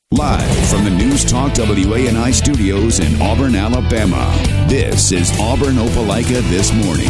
Live from the News Talk WANI studios in Auburn, Alabama, this is Auburn Opelika This Morning.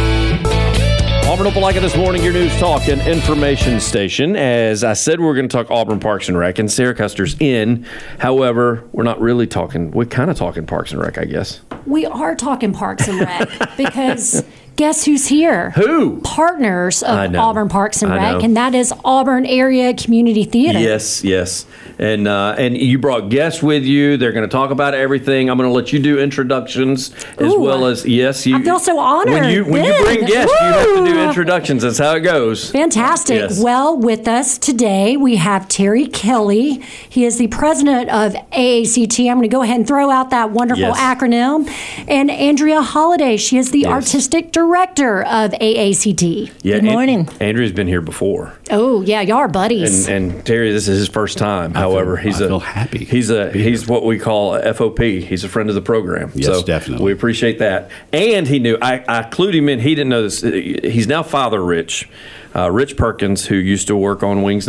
Auburn Opelika This Morning, your News Talk and information station. As I said, we're going to talk Auburn Parks and Rec, and Sarah Custer's in. However, we're not really talking, we're kind of talking Parks and Rec, I guess. We are talking Parks and Rec because guess who's here? Who? Partners of Auburn Parks and Rec, and that is Auburn Area Community Theater. Yes. And you brought guests with you. They're going to talk about everything. I'm going to let you do introductions as well as, yes. You, I feel so honored. When you bring guests, you have to do introductions. That's how it goes. Fantastic. Yes. Well, with us today, we have Terry Kelly. He is the president of AACT. I'm going to go ahead and throw out that wonderful acronym. And Andrea Holiday. She is the artistic director of AACT. Yeah, Good morning. Andrea's been here before. Oh, yeah, y'all are buddies. And Terry, this is his first time. However, I feel happy. He's what we call a FOP. He's a friend of the program. Yes, so definitely. We appreciate that. And he knew. I clued him in. He didn't know this. He's now Father Rich. Rich Perkins, who used to work on Wings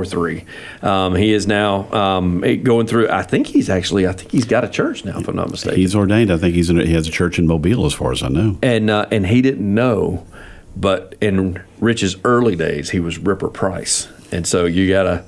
94.3. He is now going through. I think he's got a church now, if I'm not mistaken. He's ordained. I think he has a church in Mobile, as far as I know. And he didn't know, but in Rich's early days, he was Ripper Price, and so you gotta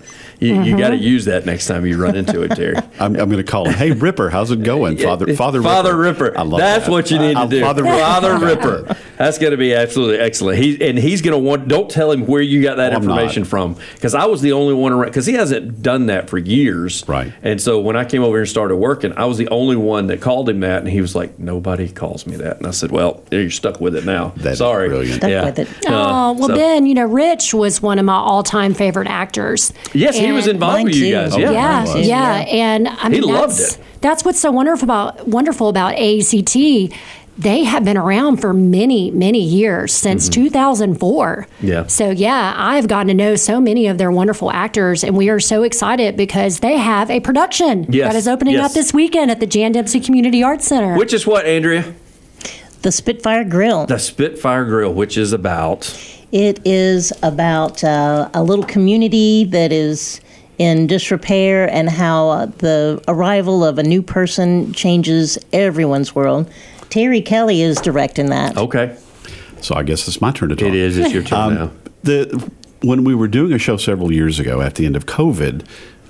use that next time you run into it, Terry. I'm going to call him. Hey, Ripper, how's it going, Father Ripper? I love That's that. what you need to do. Father Ripper. That's going to be absolutely excellent. He's going to want. Don't tell him where you got that information from, because I was the only one around. Because he hasn't done that for years, right? And so when I came over here and started working, I was the only one that called him that, and he was like, "Nobody calls me that." And I said, "Well, you're stuck with it now." Sorry, brilliant. Stuck with it. Ben, Rich was one of my all-time favorite actors. Yes, he was involved with you guys. Yeah. And I mean, he loved it. That's what's so wonderful about AACT. They have been around for many, many years, since 2004. Yeah. So, I've gotten to know so many of their wonderful actors, and we are so excited because they have a production that is opening up this weekend at the Jan Dempsey Community Arts Center. Which is what, Andrea? The Spitfire Grill. The Spitfire Grill, which is about? It is about a little community that is in disrepair, and how the arrival of a new person changes everyone's world. Terry Kelly is directing that. Okay. So I guess it's my turn to talk. It is. It's your turn now. When we were doing a show several years ago at the end of COVID,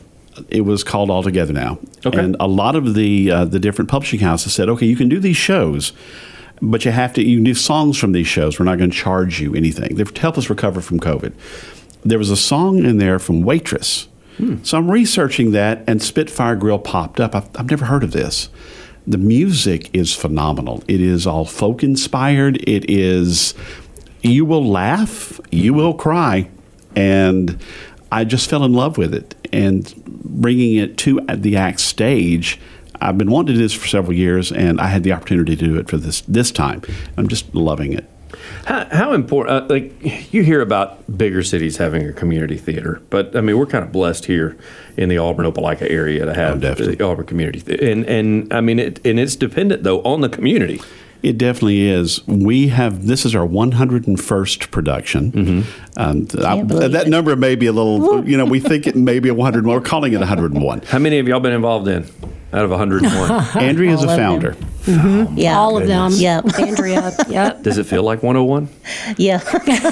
it was called All Together Now. Okay. And a lot of the different publishing houses said, okay, you can do these shows, but you can do songs from these shows. We're not going to charge you anything. They've helped us recover from COVID. There was a song in there from Waitress. So I'm researching that, and Spitfire Grill popped up. I've never heard of this. The music is phenomenal. It is all folk inspired. It is, you will laugh, you will cry, and I just fell in love with it. And bringing it to the ACT stage, I've been wanting to do this for several years, and I had the opportunity to do it for this time. I'm just loving it. How important, you hear about bigger cities having a community theater, but I mean, we're kind of blessed here in the Auburn Opelika area to have the Auburn Community Theater. And I mean, it's dependent, though, on the community. It definitely is. This is our 101st production. That number may be a little, we think it may be 101. We're calling it 101. How many of y'all been involved in out of 101? Andrea is a founder. Yeah, all of them. Yeah, Andrea. Yep. Does it feel like 101? Yeah.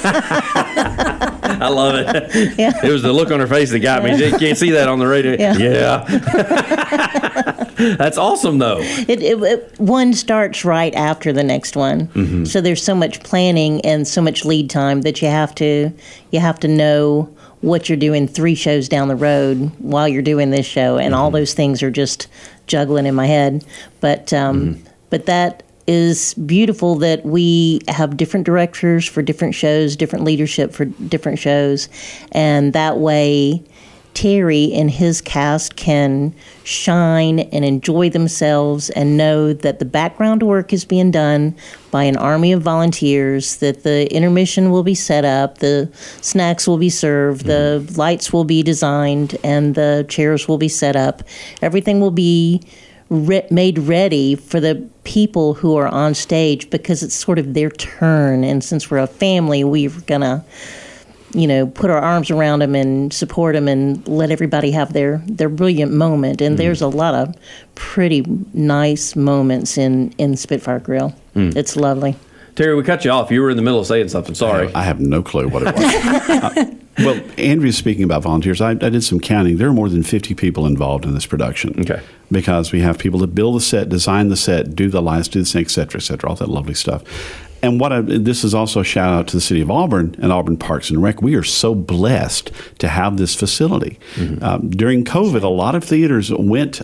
I love it. Yeah. It was the look on her face that got me. You can't see that on the radio. Yeah. That's awesome, though. One starts right after the next one, so there's so much planning and so much lead time that you have to know what you're doing 3 shows down the road while you're doing this show, and all those things are just juggling in my head. But that is beautiful that we have different directors for different shows, different leadership for different shows, and that way Terry and his cast can shine and enjoy themselves and know that the background work is being done by an army of volunteers, that the intermission will be set up, the snacks will be served, the lights will be designed, and the chairs will be set up. Everything will be made ready for the people who are on stage, because it's sort of their turn. And since we're a family, we're going to put our arms around them and support them and let everybody have their brilliant moment. And there's a lot of pretty nice moments in Spitfire Grill. It's lovely. Terry, we cut you off. You were in the middle of saying something. Sorry. I have no clue what it was. Well, Andrea's speaking about volunteers. I did some counting. There are more than 50 people involved in this production. Okay. Because we have people that build the set, design the set, do the lights, do the thing, et cetera, all that lovely stuff. And this is also a shout out to the city of Auburn and Auburn Parks and Rec. We are so blessed to have this facility. During COVID, a lot of theaters went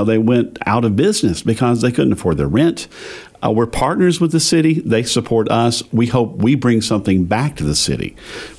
out of business because they couldn't afford their rent. We're partners with the city. They support us. We hope we bring something back to the city.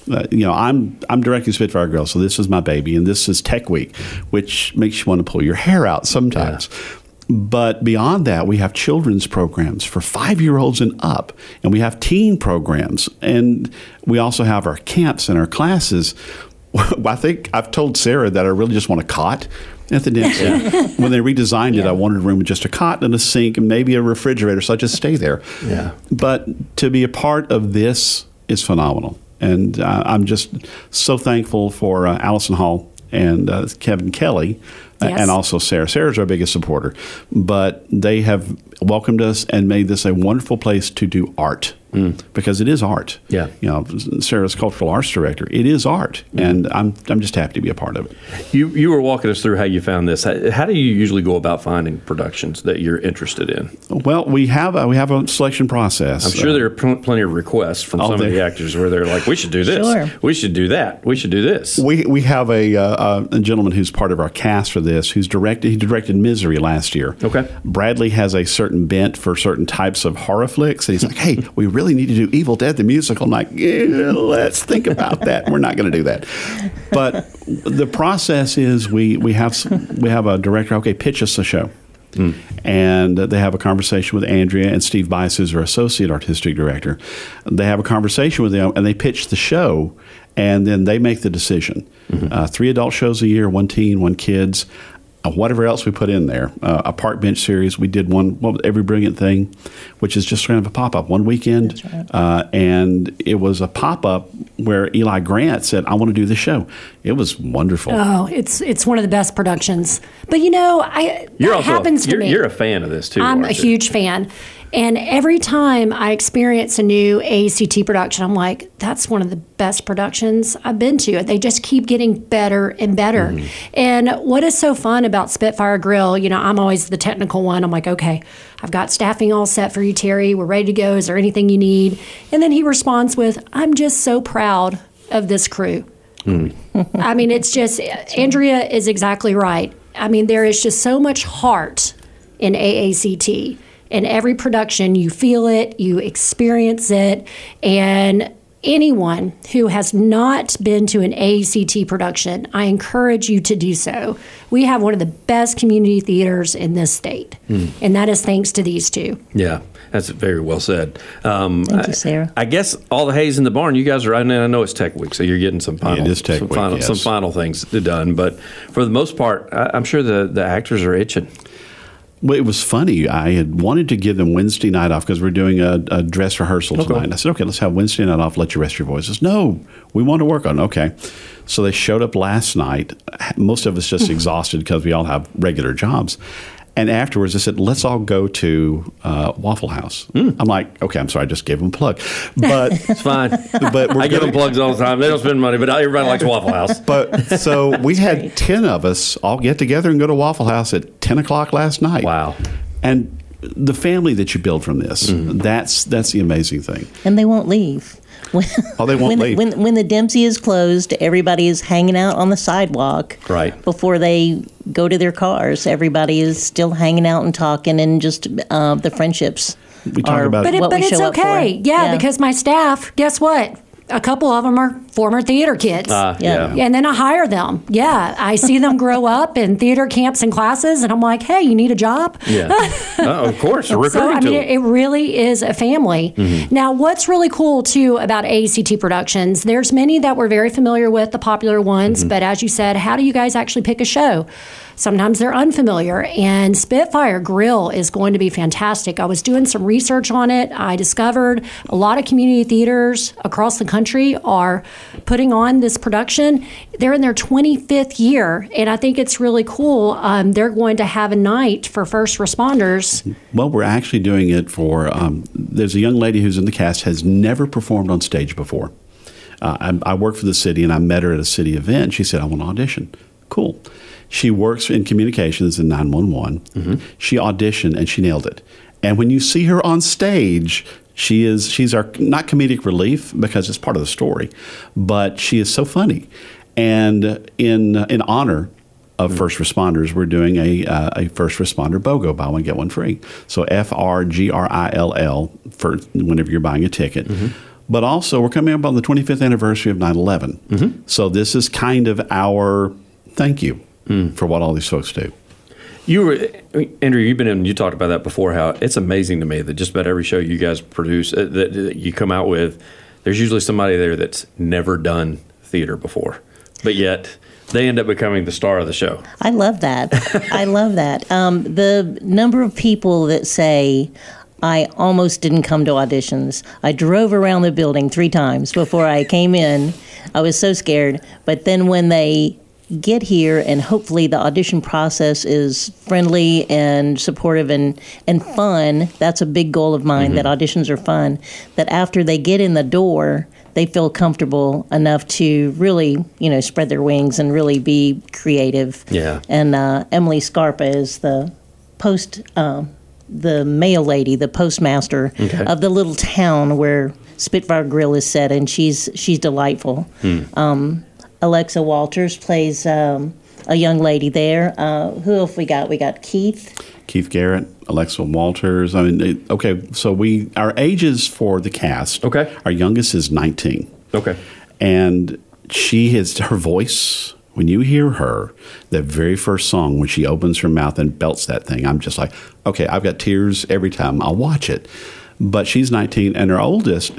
I'm directing Spitfire Grill, so this is my baby, and this is Tech Week, which makes you want to pull your hair out sometimes. Yeah. But beyond that, we have children's programs for 5-year-olds and up, and we have teen programs, and we also have our camps and our classes. I think I've told Sarah that I really just want a cot at the Dempsey. When they redesigned it, I wanted a room with just a cot and a sink and maybe a refrigerator, so I just stay there. Yeah. But to be a part of this is phenomenal. And I'm just so thankful for Allison Hall and Kevin Kelly. And also Sarah. Sarah's our biggest supporter. But they have welcomed us and made this a wonderful place to do art. Because it is art. Yeah. Sarah's cultural arts director. It is art. And I'm just happy to be a part of it. You were walking us through how you found this. How do you usually go about finding productions that you're interested in? Well, we have a selection process. I'm sure there are plenty of requests from some of the actors where they're like, we should do this. Sure. We should do that. We should do this. We have a gentleman who's part of our cast for this he directed Misery last year. Okay. Bradley has a certain bent for certain types of horror flicks. And he's like, hey, we really need to do Evil Dead the musical. I'm like, let's think about that. We're not going to do that. But the process is we have a director. Okay, pitch us a show. And they have a conversation with Andrea and Steve Bice, who's our associate artistic director. They have a conversation with them, and they pitch the show, and then they make the decision. 3 adult shows a year, 1 teen, 1 kids. Whatever else we put in there. A park bench series. We did one, Every Brilliant Thing, which is just kind of a pop-up, one weekend. That's right. And it was a pop-up where Eli Grant said, I want to do this show. It was wonderful. Oh, it's one of the best productions. But, that happens to me. You're a fan of this, too. I'm a huge fan. And every time I experience a new AACT production, I'm like, that's one of the best productions I've been to. They just keep getting better and better. And what is so fun about Spitfire Grill, I'm always the technical one. I'm like, okay, I've got staffing all set for you, Terry. We're ready to go. Is there anything you need? And then he responds with, I'm just so proud of this crew. I mean, it's just, Andrea is exactly right. I mean, there is just so much heart in AACT. In every production, you feel it, you experience it, and anyone who has not been to an AACT production, I encourage you to do so. We have one of the best community theaters in this state, and that is thanks to these two. Yeah, that's very well said. Thank you, Sarah. I guess all the hay's in the barn. You guys are, I know it's Tech Week, so you're getting some final, some final things done. But for the most part, I'm sure the actors are itching. Well, it was funny. I had wanted to give them Wednesday night off because we're doing a dress rehearsal tonight. And I said, okay, let's have Wednesday night off, let you rest your voices. No, we want to work on it. Okay. So they showed up last night. Most of us just exhausted because we all have regular jobs. And afterwards, I said, let's all go to Waffle House. I'm like, okay, I'm sorry, I just gave them a plug. But it's fine. But I give them plugs all the time. They don't spend money, but everybody likes Waffle House. But so we had 10 of us all get together and go to Waffle House at 10 o'clock last night. Wow. And the family that you build from this, that's the amazing thing. And they won't leave. They won't leave. When the Dempsey is closed, everybody is hanging out on the sidewalk. Right. Before they go to their cars, everybody is still hanging out and talking, and just the friendships. We talk about it. But it's okay. Yeah, because my staff, guess what? A couple of them are former theater kids. Yeah. And then I hire them. Yeah. I see them grow up in theater camps and classes, and I'm like, hey, you need a job? Yeah. Of course. It really is a family. Now, what's really cool, too, about AACT Productions, there's many that we're very familiar with, the popular ones, but as you said, how do you guys actually pick a show? sometimes they're unfamiliar. And Spitfire Grill is going to be fantastic. I was doing some research on it. I discovered a lot of community theaters across the country are putting on this production. They're in their 25th year, and I think it's really cool. They're going to have a night for first responders. Well, we're actually doing it for, there's a young lady who's in the cast, has never performed on stage before. I work for the city, and I met her at a city event. She said, I want to audition. Cool. She works in communications in 911. Mm-hmm. She auditioned, and she nailed it. And when you see her on stage, she's our, not comedic relief, because it's part of the story, but she is so funny. And in honor of first responders, we're doing a first responder BOGO, buy one, get one free. So FRGRILL for whenever you're buying a ticket. Mm-hmm. But also, we're coming up on the 25th anniversary of 9/11. Mm-hmm. So this is kind of our thank you for what all these folks do. Andrew, you've been in, you talked about that before, how it's amazing to me that just about every show you guys produce, that you come out with, there's usually somebody there that's never done theater before. But yet, they end up becoming the star of the show. I love that. I love that. The number of people that say, I almost didn't come to auditions. I drove around the building 3 times before I came in. I was so scared. But then when they get here, and hopefully the audition process is friendly and supportive and fun, that's a big goal of mine, that auditions are fun, that after they get in the door, they feel comfortable enough to really, spread their wings and really be creative. Yeah. And Emily Scarpa is the mail lady, the postmaster of the little town where Spitfire Grill is set, and she's delightful. Alexa Walters plays a young lady there. Who else we got? We got Keith Garrett, Alexa Walters. I mean, okay, so our ages for the cast. Okay. Our youngest is 19. Okay. And her voice, when you hear her, that very first song, when she opens her mouth and belts that thing, I'm just like, okay, I've got tears every time I'll watch it. But she's 19, and her oldest,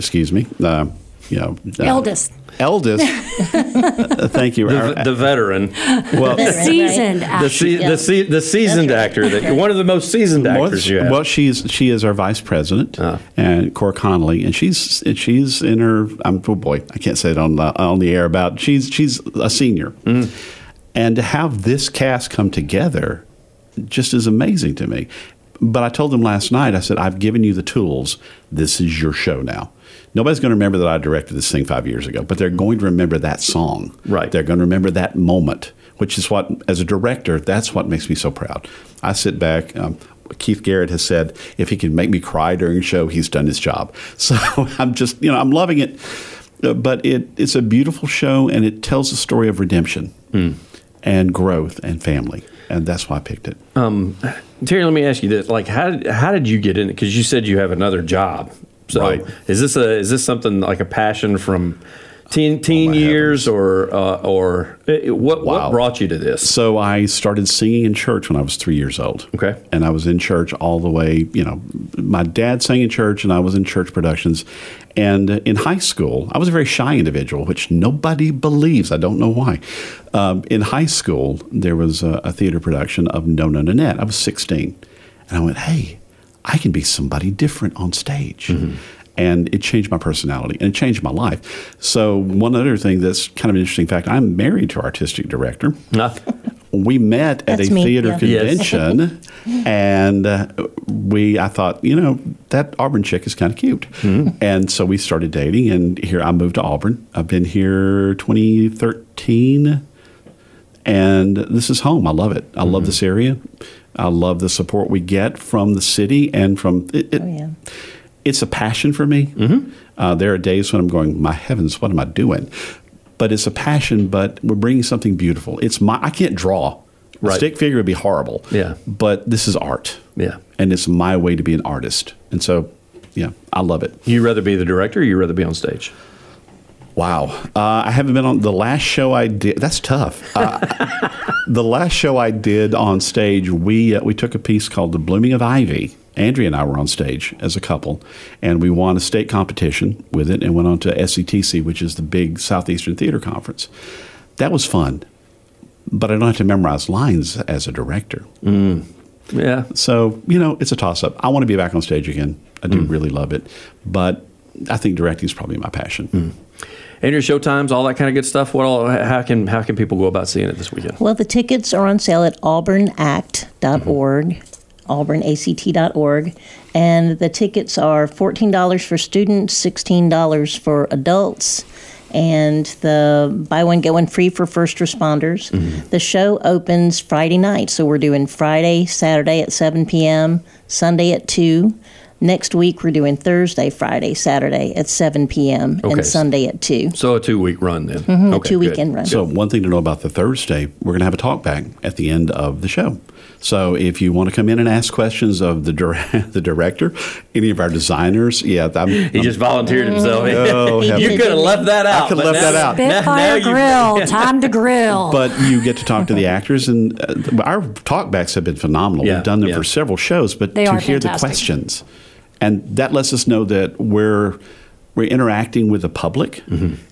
eldest. Thank you. The veteran. Well, the seasoned actor. The seasoned actor. One of the most seasoned actors you have. Well, she is our vice president, and Cora Connolly, and she's in her. Oh boy, I can't say it on the air about. She's a senior, and to have this cast come together just is amazing to me. But I told them last night, I said, I've given you the tools. This is your show now. Nobody's going to remember that I directed this thing 5 years ago, but they're going to remember that song. Right. They're going to remember that moment, which is what, as a director, that's what makes me so proud. I sit back. Keith Garrett has said, if he can make me cry during a show, he's done his job. So I'm just, I'm loving it. But it's a beautiful show, and it tells a story of redemption and growth and family. And that's why I picked it. Terry, let me ask you this: like, how did you get in it? Because you said you have another job. So, right. Is this something like a passion from teen years, or what brought you to this? So I started singing in church when I was 3 years old. Okay, and I was in church all the way. My dad sang in church, and I was in church productions. And in high school, I was a very shy individual, which nobody believes. I don't know why. In high school, there was a theater production of No, No, Nanette. I was 16. And I went, hey, I can be somebody different on stage. Mm-hmm. And it changed my personality, and it changed my life. So one other thing that's kind of an interesting fact, I'm married to our artistic director. We met at a theater convention, and I thought, that Auburn chick is kind of cute. Mm-hmm. And so we started dating, and here I moved to Auburn. I've been here 2013, and this is home. I love it. I love this area. I love the support we get from the city and from it. It's a passion for me. Mm-hmm. There are days when I'm going, my heavens, what am I doing? But it's a passion, but we're bringing something beautiful. I can't draw. Right. A stick figure would be horrible. Yeah. But this is art. Yeah. And it's my way to be an artist. And so, I love it. You rather be the director, or you rather be on stage? Wow. I haven't been on the last show I did. That's tough. The last show I did on stage, we took a piece called The Blooming of Ivy. Andrea and I were on stage as a couple, and we won a state competition with it and went on to SCTC, which is the big Southeastern Theater Conference. That was fun. but I don't have to memorize lines as a director. Yeah. So, it's a toss-up. I want to be back on stage again. I do really love it. But I think directing is probably my passion. And your show times, all that kind of good stuff. How can people go about seeing it this weekend? Well, the tickets are on sale at auburnact.org, auburnact.org. And the tickets are $14 for students, $16 for adults, and the buy one, get one free for first responders. The show opens Friday night, so we're doing Friday, Saturday at 7 p.m., Sunday at 2. Next week, we're doing Thursday, Friday, Saturday at 7 p.m. and Sunday at 2. So a 2-week run then. A 2-weekend run. So one thing to know about the Thursday, we're going to have a talk back at the end of the show. So if you want to come in and ask questions of the director, any of our designers, he just volunteered himself. You could have left that out. I could have left that out. Spitfire Grill, time to grill. But you get to talk to the actors, and our talkbacks have been phenomenal. We've done them for several shows, but to hear the questions. And that lets us know that we're interacting with the public.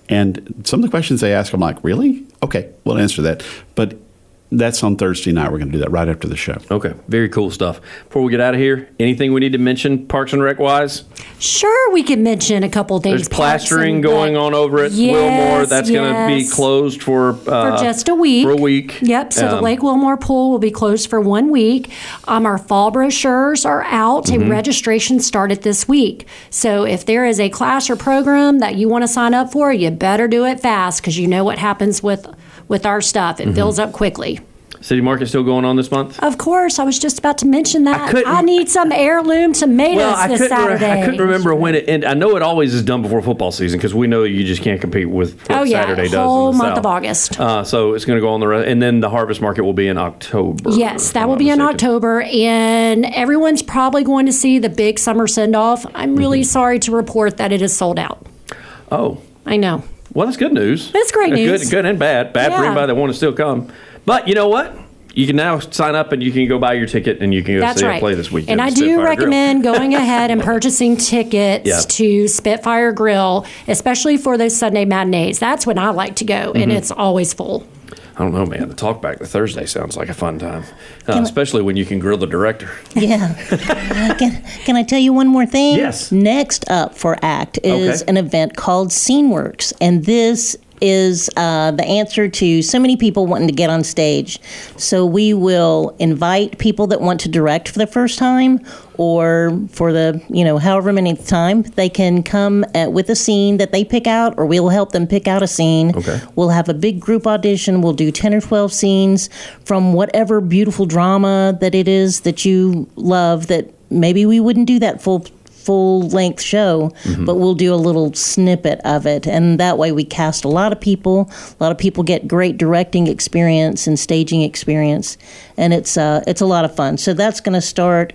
And some of the questions they ask, I'm like, really? Okay, we'll answer that. But that's on Thursday night. We're going to do that right after the show. Okay, very cool stuff. Before we get out of here, anything we need to mention Parks and Rec wise? Sure, we can mention a couple of things. There's plastering going on over at Wilmore. That's going to be closed for just a week. For a week. Yep. So the Lake Wilmore pool will be closed for 1 week. Our fall brochures are out, and registration started this week. So if there is a class or program that you want to sign up for, you better do it fast, because you know what happens with our stuff. It fills up quickly. City Market still going on this month? Of course. I was just about to mention that. I need some heirloom tomatoes this Saturday. I couldn't remember when it ended. I know it always is done before football season, because we know you just can't compete with what Saturday does. Whole in the month South. of August. So it's going to go on the rest. And then the Harvest Market will be in October. Yes, that will be in October. And everyone's probably going to see the big summer send-off. I'm really sorry to report that it is sold out. Oh. I know. Well, that's good news. It's great news. Good and bad. Bad for anybody that want to still come. But you know what? You can now sign up and you can go buy your ticket and you can go see a play this weekend. And I do recommend going ahead and purchasing tickets to Spitfire Grill, especially for those Sunday matinees. That's when I like to go, and it's always full. I don't know, man. The talkback the Thursday sounds like a fun time, especially when you can grill the director. Yeah. Can I tell you one more thing? Yes. Next up for ACT is an event called SceneWorks, and this is the answer to so many people wanting to get on stage. So we will invite people that want to direct for the first time, or for the, however many time, they can come with a scene that they pick out, or we'll help them pick out a scene. Okay. We'll have a big group audition. We'll do 10 or 12 scenes from whatever beautiful drama that it is that you love, that maybe we wouldn't do that full-length show, but we'll do a little snippet of it, and that way we cast a lot of people. A lot of people get great directing experience and staging experience, and it's a lot of fun. So that's going to start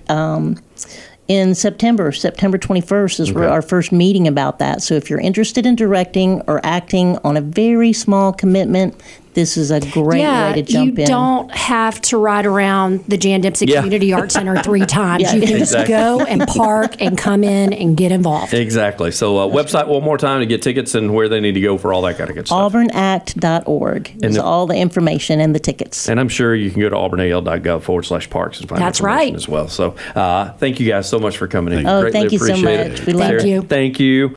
in September 21st is our first meeting about that. So if you're interested in directing or acting on a very small commitment, this is a great way to jump in. You don't have to ride around the Jan Dempsey Community Arts Center 3 times. You can just go and park and come in and get involved. Exactly. So website one more time to get tickets and where they need to go for all that kind of good stuff. auburnact.org is all the information and the tickets. And I'm sure you can go to auburnal.gov/parks and find information as well. So thank you guys so much for coming in. Thank you so much. Thank you.